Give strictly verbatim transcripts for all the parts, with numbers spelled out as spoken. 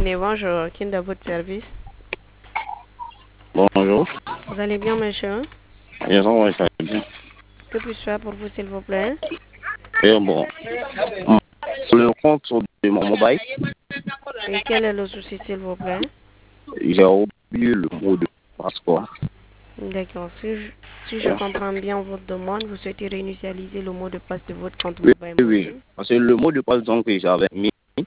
Guinée, bonjour. Qui est à votre service? Bonjour. Vous allez bien, monsieur? Ils ont ouais, ça va bien. Que puis-je faire pour vous, s'il vous plaît? Et bon, sur le compte de mon mobile, Et quel est le souci, s'il vous plaît? j'ai oublié le mot de passeport. D'accord. Si je, si je comprends bien votre demande, vous souhaitez réinitialiser le mot de passe de votre compte Oui, mobile oui, oui. mobile? Parce que le mot de passe donc, que j'avais mis,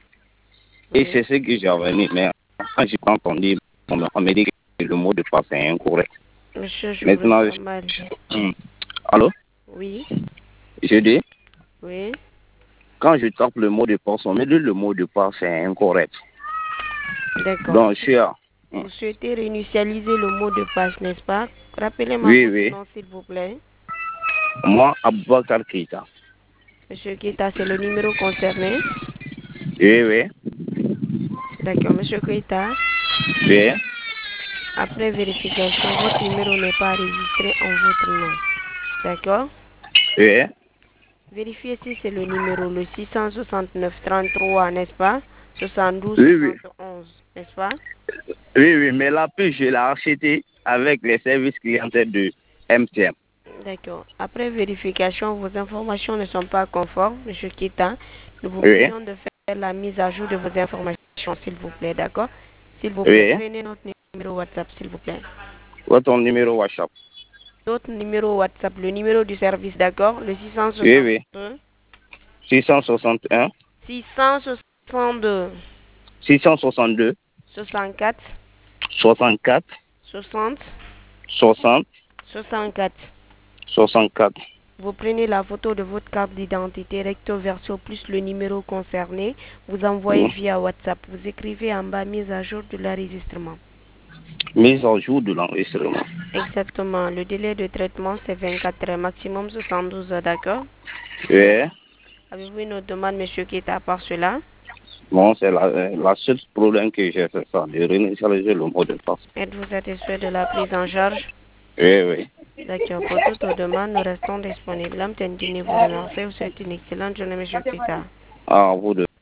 et Oui. c'est ce que j'avais mis, mais quand j'ai pas entendu, on m'a on m'a dit que le mot de passe est incorrect. Monsieur, je vous Maintenant, entends mal. je- hum. Allô? Oui. Je dis, Oui. quand je tape le mot de passe, on me dit le mot de passe est incorrect. D'accord. Donc, je suis à- hum. Vous souhaitez réinitialiser le mot de passe, n'est-ce pas? Rappelez-moi Oui, votre oui. nom, s'il vous plaît. Moi, Aboubacar Keita. Monsieur Keita, c'est le numéro concerné. Oui, oui. D'accord. Monsieur Keita, Oui. après vérification, votre numéro n'est pas enregistré en votre nom. D'accord? Oui. Vérifiez si c'est le numéro, le six cent soixante-neuf trente-trois, n'est-ce pas? soixante-douze Oui, oui. soixante-onze, n'est-ce pas? Oui, oui, mais la puce, je l'ai achetée avec les services clientèle de M T M. D'accord. Après vérification, vos informations ne sont pas conformes, Monsieur Kita. Nous vous Oui, prions de faire la mise à jour de vos informations, s'il vous plaît, d'accord? S'il vous plaît, oui. prenez notre numéro WhatsApp, s'il vous plaît. Votre numéro WhatsApp. Notre numéro WhatsApp, le numéro du service, d'accord? Le six cent Oui, oui. soixante-deux. six cent soixante et un, six cent soixante-deux. six cent soixante-deux, soixante-quatre. soixante-quatre, soixante. soixante, soixante-quatre. soixante-quatre. Vous prenez la photo de votre carte d'identité recto verso plus le numéro concerné. Vous envoyez Oui. via WhatsApp. Vous écrivez en bas mise à jour de l'enregistrement. Mise à jour de l'enregistrement. Exactement. Le délai de traitement, c'est vingt-quatre heures, maximum soixante-douze heures, d'accord? Oui. Avez-vous une autre demande, monsieur, qui est à part cela? Bon, c'est la, la seule problème que j'ai, c'est ça, de réinitialiser le mot de passe. Êtes-vous satisfait de la prise en charge? Oui, oui. D'accord. Pour toute autre demande, nous restons disponibles. L'homme Guinée vous remercie. Vous souhaite une excellente journée, monsieur Kita. Ah, vous de